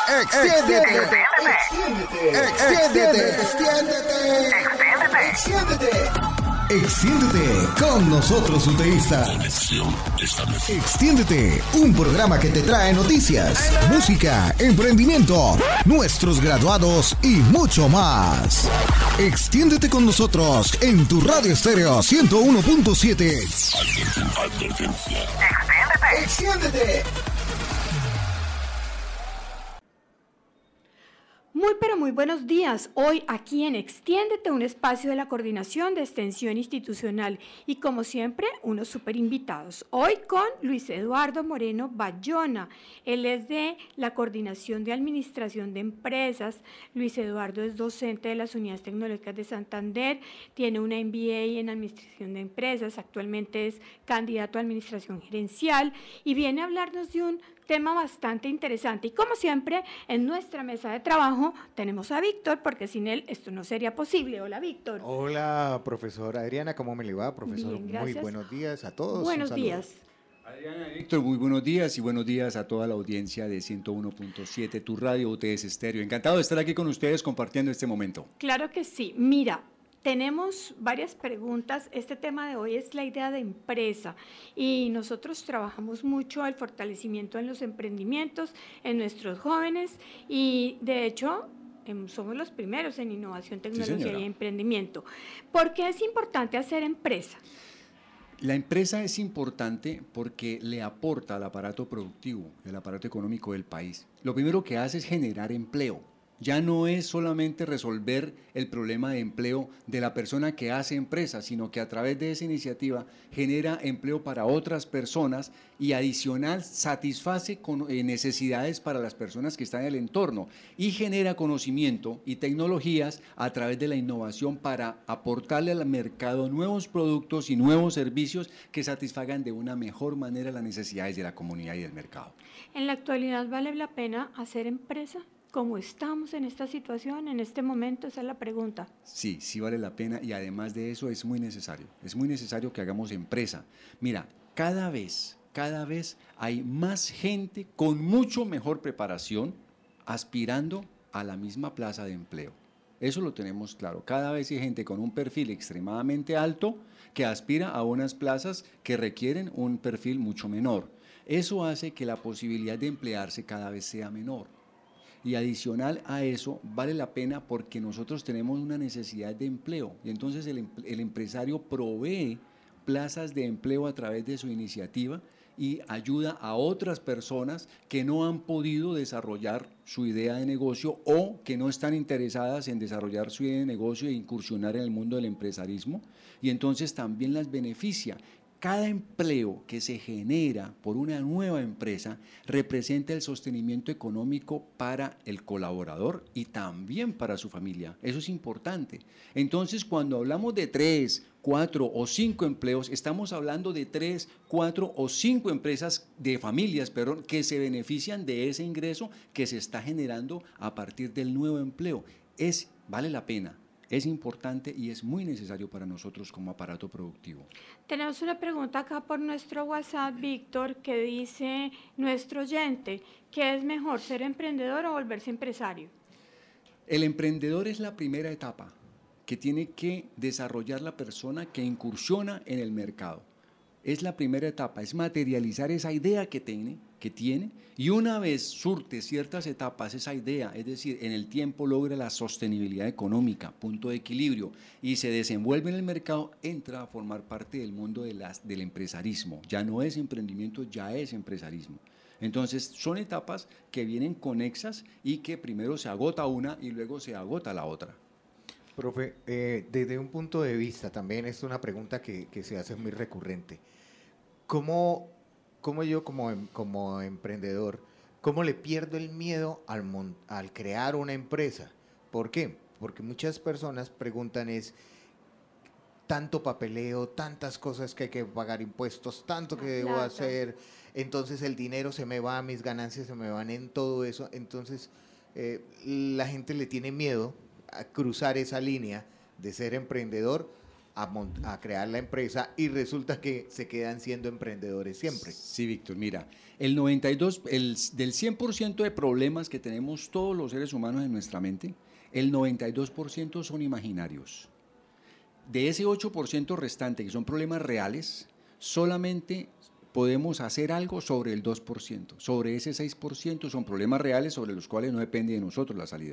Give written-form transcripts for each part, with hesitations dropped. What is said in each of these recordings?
Extiéndete. Extiéndete con nosotros, UTEístas. Extiéndete, un programa que te trae noticias, música, emprendimiento, nuestros graduados y mucho más. Extiéndete con nosotros en tu radio estéreo 101.7. Extiéndete. Muy pero muy buenos días. Hoy aquí en Extiéndete, un espacio de la Coordinación de Extensión Institucional y como siempre unos super invitados. Hoy con Luis Eduardo Moreno Bayona. Él es de la Coordinación de Administración de Empresas. Luis Eduardo es docente de las Unidades Tecnológicas de Santander, tiene una MBA en Administración de Empresas, actualmente es candidato a Administración Gerencial y viene a hablarnos de un tema bastante interesante. Y como siempre, en nuestra mesa de trabajo tenemos a Víctor, porque sin él esto no sería posible. Hola, Víctor. Hola, profesora Adriana, ¿cómo me le va, profesor? Bien, gracias. Muy buenos días a todos. Buenos días. Adriana y Víctor, muy buenos días y buenos días a toda la audiencia de 101.7, tu radio UTS Estéreo. Encantado de estar aquí con ustedes compartiendo este momento. Claro que sí. Mira, tenemos varias preguntas. Este tema de hoy es la idea de empresa y nosotros trabajamos mucho el fortalecimiento en los emprendimientos, en nuestros jóvenes y de hecho somos los primeros en innovación, tecnología y emprendimiento. ¿Por qué es importante hacer empresa? La empresa es importante porque le aporta al aparato productivo, el aparato económico del país. Lo primero que hace es generar empleo. Ya no es solamente resolver el problema de empleo de la persona que hace empresa, sino que a través de esa iniciativa genera empleo para otras personas y adicional satisface con necesidades para las personas que están en el entorno y genera conocimiento y tecnologías a través de la innovación para aportarle al mercado nuevos productos y nuevos servicios que satisfagan de una mejor manera las necesidades de la comunidad y del mercado. ¿En la actualidad vale la pena hacer empresa? ¿Cómo estamos en esta situación, en este momento? Esa es la pregunta. Sí, sí vale la pena y además de eso es muy necesario que hagamos empresa. Mira, cada vez hay más gente con mucho mejor preparación aspirando a la misma plaza de empleo. Eso lo tenemos claro, cada vez hay gente con un perfil extremadamente alto que aspira a unas plazas que requieren un perfil mucho menor. Eso hace que la posibilidad de emplearse cada vez sea menor. Y adicional a eso, vale la pena porque nosotros tenemos una necesidad de empleo y entonces el empresario provee plazas de empleo a través de su iniciativa y ayuda a otras personas que no han podido desarrollar su idea de negocio o que no están interesadas en desarrollar su idea de negocio e incursionar en el mundo del empresarismo y entonces también las beneficia. Cada empleo que se genera por una nueva empresa representa el sostenimiento económico para el colaborador y también para su familia. Eso es importante. Entonces, cuando hablamos de 3, 4 o 5 empleos, estamos hablando de 3, 4 o 5 empresas de familias, que se benefician de ese ingreso que se está generando a partir del nuevo empleo. Vale la pena. Es importante y es muy necesario para nosotros como aparato productivo. Tenemos una pregunta acá por nuestro WhatsApp, Víctor, que dice nuestro oyente, ¿qué es mejor, ser emprendedor o volverse empresario? El emprendedor es la primera etapa que tiene que desarrollar la persona que incursiona en el mercado. Es la primera etapa, es materializar esa idea que tiene y una vez surte ciertas etapas esa idea, es decir, en el tiempo logra la sostenibilidad económica, punto de equilibrio y se desenvuelve en el mercado, entra a formar parte del mundo del empresarismo. Ya no es emprendimiento, ya es empresarismo. Entonces son etapas que vienen conexas y que primero se agota una y luego se agota la otra. Profe, desde un punto de vista, también es una pregunta que se hace muy recurrente. ¿Cómo yo como emprendedor, cómo le pierdo el miedo al crear una empresa? ¿Por qué? Porque muchas personas preguntan tanto papeleo, tantas cosas que hay que pagar impuestos, tanto que debo hacer, entonces el dinero se me va, mis ganancias se me van en todo eso, entonces la gente le tiene miedo a cruzar esa línea de ser emprendedor a crear la empresa y resulta que se quedan siendo emprendedores siempre. Sí, Víctor, mira, del 100% de problemas que tenemos todos los seres humanos en nuestra mente, el 92% son imaginarios. De ese 8% restante, que son problemas reales, solamente podemos hacer algo sobre el 2%. Sobre ese 6% son problemas reales sobre los cuales no depende de nosotros la salida.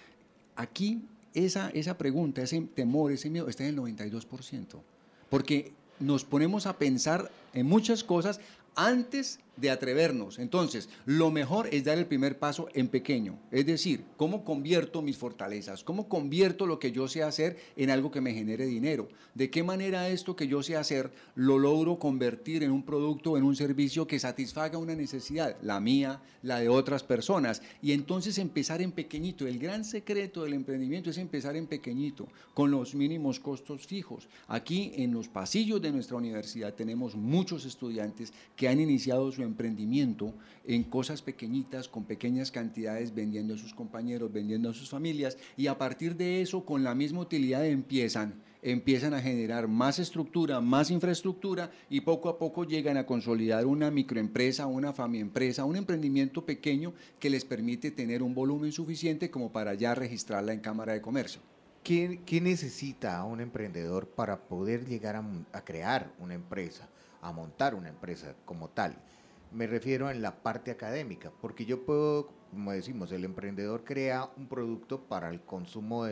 Aquí esa pregunta, ese temor, ese miedo está en el 92%, porque nos ponemos a pensar en muchas cosas antes de atrevernos. Entonces, lo mejor es dar el primer paso en pequeño, es decir, ¿cómo convierto mis fortalezas? ¿Cómo convierto lo que yo sé hacer en algo que me genere dinero? ¿De qué manera esto que yo sé hacer lo logro convertir en un producto, en un servicio que satisfaga una necesidad, la mía, la de otras personas? Y entonces empezar en pequeñito. El gran secreto del emprendimiento es empezar en pequeñito, con los mínimos costos fijos. Aquí en los pasillos de nuestra universidad tenemos muchos estudiantes que han iniciado su emprendimiento en cosas pequeñitas, con pequeñas cantidades, vendiendo a sus compañeros, vendiendo a sus familias, y a partir de eso, con la misma utilidad, empiezan a generar más estructura, más infraestructura, y poco a poco llegan a consolidar una microempresa, una famiempresa, un emprendimiento pequeño que les permite tener un volumen suficiente como para ya registrarla en Cámara de Comercio. ¿Qué necesita un emprendedor para poder llegar a crear una empresa, a montar una empresa como tal? Me refiero en la parte académica, porque yo puedo, como decimos, el emprendedor crea un producto para el consumo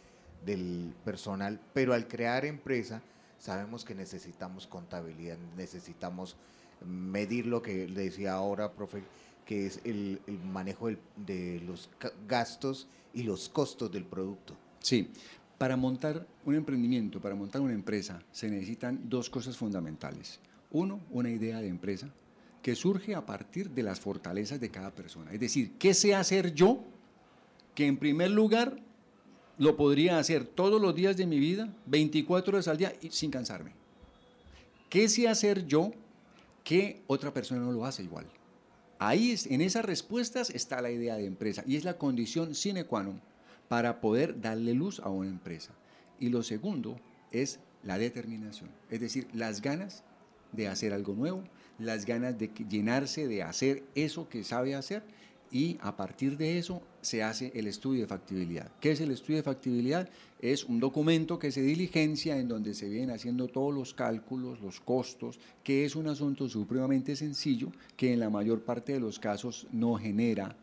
del personal, pero al crear empresa sabemos que necesitamos contabilidad, necesitamos medir lo que le decía ahora, profe, que es el manejo de los gastos y los costos del producto. Sí, para montar un emprendimiento, para montar una empresa, se necesitan dos cosas fundamentales. Uno, una idea de empresa que surge a partir de las fortalezas de cada persona. Es decir, ¿qué sé hacer yo que en primer lugar lo podría hacer todos los días de mi vida, 24 horas al día y sin cansarme? ¿Qué sé hacer yo que otra persona no lo hace igual? Ahí, en esas respuestas está la idea de empresa y es la condición sine qua non para poder darle luz a una empresa. Y lo segundo es la determinación, es decir, las ganas de hacer algo nuevo, las ganas de llenarse de hacer eso que sabe hacer, y a partir de eso se hace el estudio de factibilidad. ¿Qué es el estudio de factibilidad? Es un documento que se diligencia en donde se vienen haciendo todos los cálculos, los costos, que es un asunto supremamente sencillo que en la mayor parte de los casos no genera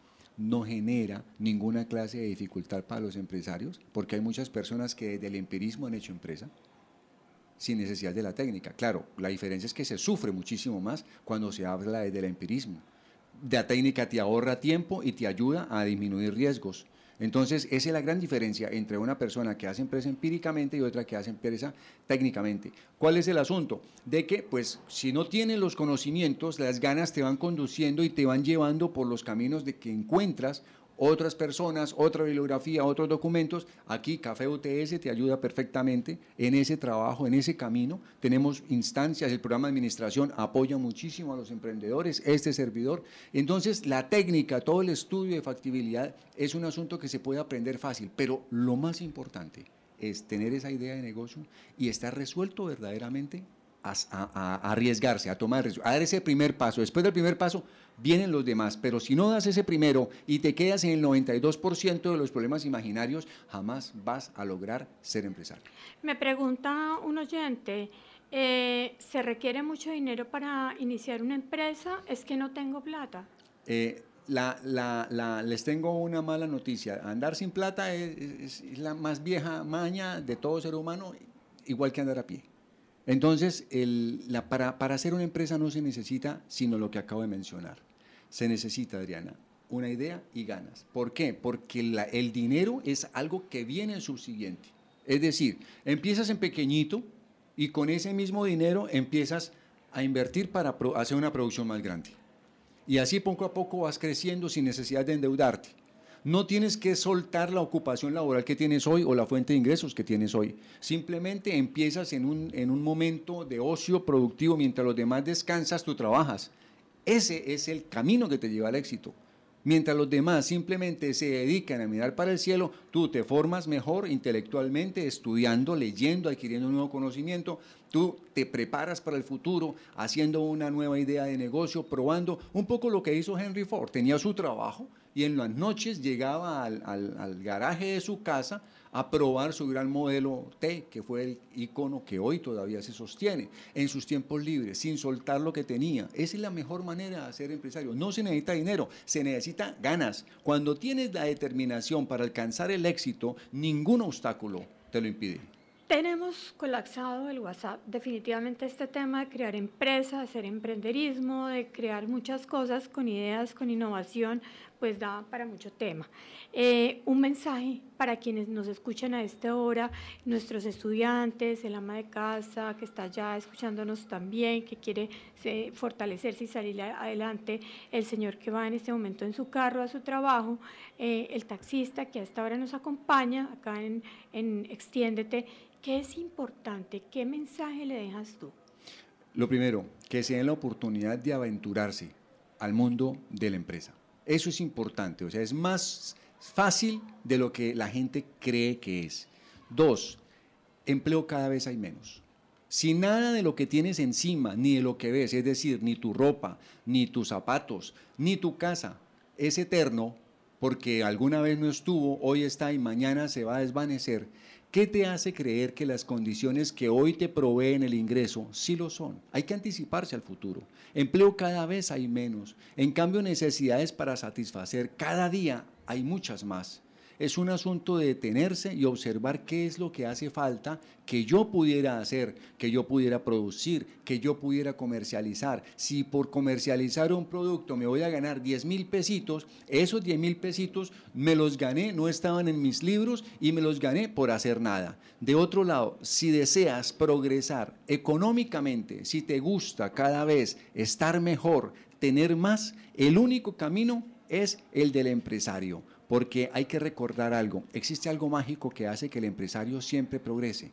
ninguna clase de dificultad para los empresarios, porque hay muchas personas que desde el empirismo han hecho empresa sin necesidad de la técnica. Claro, la diferencia es que se sufre muchísimo más cuando se habla desde el empirismo. La técnica te ahorra tiempo y te ayuda a disminuir riesgos. Entonces, esa es la gran diferencia entre una persona que hace empresa empíricamente y otra que hace empresa técnicamente. ¿Cuál es el asunto? De que, pues, si no tienes los conocimientos, las ganas te van conduciendo y te van llevando por los caminos de que encuentras otras personas, otra bibliografía, otros documentos. Aquí Café UTS te ayuda perfectamente en ese trabajo, en ese camino. Tenemos instancias, el programa de administración apoya muchísimo a los emprendedores, este servidor. Entonces, la técnica, todo el estudio de factibilidad es un asunto que se puede aprender fácil, pero lo más importante es tener esa idea de negocio y estar resuelto verdaderamente a arriesgarse, a tomar riesgo, a dar ese primer paso. Después del primer paso vienen los demás, pero si no das ese primero y te quedas en el 92% de los problemas imaginarios, jamás vas a lograr ser empresario. Me pregunta un oyente, ¿se requiere mucho dinero para iniciar una empresa? Es que no tengo plata. Les tengo una mala noticia. Andar sin plata es la más vieja maña de todo ser humano, igual que andar a pie. Entonces, para hacer una empresa no se necesita sino lo que acabo de mencionar. Se necesita, Adriana, una idea y ganas. ¿Por qué? Porque el dinero es algo que viene subsiguiente. Es decir, empiezas en pequeñito y con ese mismo dinero empiezas a invertir para hacer una producción más grande. Y así poco a poco vas creciendo sin necesidad de endeudarte. No tienes que soltar la ocupación laboral que tienes hoy o la fuente de ingresos que tienes hoy. Simplemente empiezas en un momento de ocio productivo, mientras los demás descansas, tú trabajas. Ese es el camino que te lleva al éxito. Mientras los demás simplemente se dedican a mirar para el cielo, tú te formas mejor intelectualmente, estudiando, leyendo, adquiriendo un nuevo conocimiento, tú te preparas para el futuro, haciendo una nueva idea de negocio, probando un poco lo que hizo Henry Ford. Tenía su trabajo y en las noches llegaba al garaje de su casa a probar su gran modelo T, que fue el icono que hoy todavía se sostiene, en sus tiempos libres, sin soltar lo que tenía. Esa es la mejor manera de ser empresario. No se necesita dinero, se necesita ganas. Cuando tienes la determinación para alcanzar el éxito, ningún obstáculo te lo impide. Tenemos colapsado el WhatsApp. Definitivamente este tema de crear empresas, hacer emprenderismo, de crear muchas cosas con ideas, con innovación, pues da para mucho tema. Un mensaje para quienes nos escuchan a esta hora, nuestros estudiantes, el ama de casa que está ya escuchándonos también, que quiere fortalecerse y salir adelante, el señor que va en este momento en su carro a su trabajo, el taxista que a esta hora nos acompaña acá en Extiéndete. ¿Qué es importante? ¿Qué mensaje le dejas tú? Lo primero, que se den la oportunidad de aventurarse al mundo de la empresa. Eso es importante, o sea, es más fácil de lo que la gente cree que es. 2, empleo cada vez hay menos. Si nada de lo que tienes encima, ni de lo que ves, es decir, ni tu ropa, ni tus zapatos, ni tu casa, es eterno, porque alguna vez no estuvo, hoy está y mañana se va a desvanecer, ¿qué te hace creer que las condiciones que hoy te proveen el ingreso sí lo son? Hay que anticiparse al futuro. Empleo cada vez hay menos. En cambio, necesidades para satisfacer cada día hay muchas más. Es un asunto de detenerse y observar qué es lo que hace falta que yo pudiera hacer, que yo pudiera producir, que yo pudiera comercializar. Si por comercializar un producto me voy a ganar 10,000 pesitos, esos 10,000 pesitos me los gané, no estaban en mis libros y me los gané por hacer nada. De otro lado, si deseas progresar económicamente, si te gusta cada vez estar mejor, tener más, el único camino es el del empresario. Porque hay que recordar algo, existe algo mágico que hace que el empresario siempre progrese.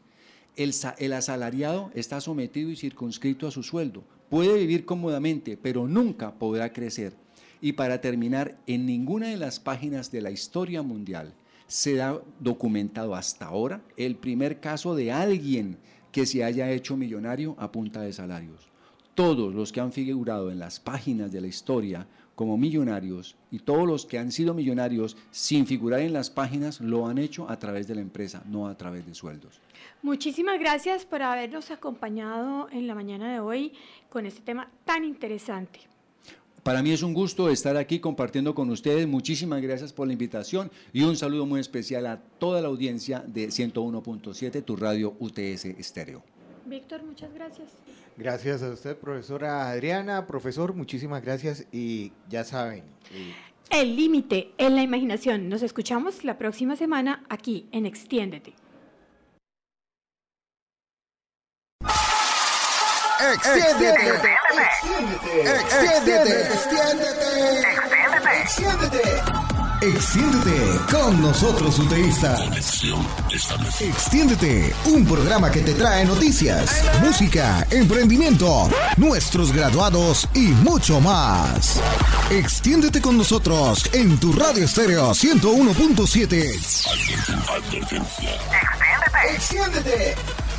El asalariado está sometido y circunscrito a su sueldo, puede vivir cómodamente, pero nunca podrá crecer. Y para terminar, en ninguna de las páginas de la historia mundial se ha documentado hasta ahora el primer caso de alguien que se haya hecho millonario a punta de salarios. Todos los que han figurado en las páginas de la historia como millonarios y todos los que han sido millonarios sin figurar en las páginas lo han hecho a través de la empresa, no a través de sueldos. Muchísimas gracias por habernos acompañado en la mañana de hoy con este tema tan interesante. Para mí es un gusto estar aquí compartiendo con ustedes. Muchísimas gracias por la invitación y un saludo muy especial a toda la audiencia de 101.7, tu radio UTS Estéreo. Víctor, muchas gracias. Gracias a usted, profesora Adriana. Profesor, muchísimas gracias y ya saben. El límite en la imaginación. Nos escuchamos la próxima semana aquí en Extiéndete. Extiéndete. Extiéndete. Extiéndete. Extiéndete. Extiéndete con nosotros, UTEístas. Extiéndete, un programa que te trae noticias, música, emprendimiento, nuestros graduados y mucho más. Extiéndete con nosotros en tu radio estéreo 101.7. Extiéndete. Extiéndete.